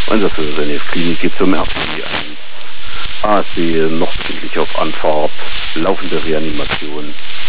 Einsatzhöhe Klinik geht zum RP1. ASB noch befindlich auf Anfahrt, laufende Reanimation.